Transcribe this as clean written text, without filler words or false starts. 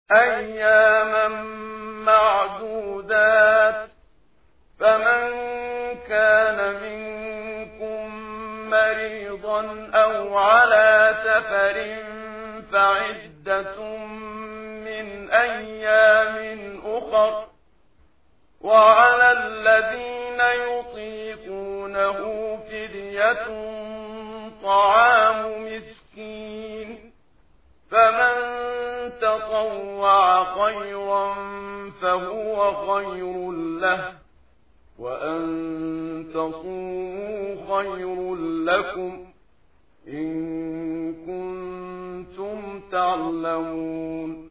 أياما معدودات، فمن كان منكم مريضا أو على سفر فعدة من أيام أخر، وعلى الذين يطيقونه فدية طعام مسكين، فمن تطوع خيرا فهو خير له، وأن تصوموا خير لكم إن كنتم تعلمون.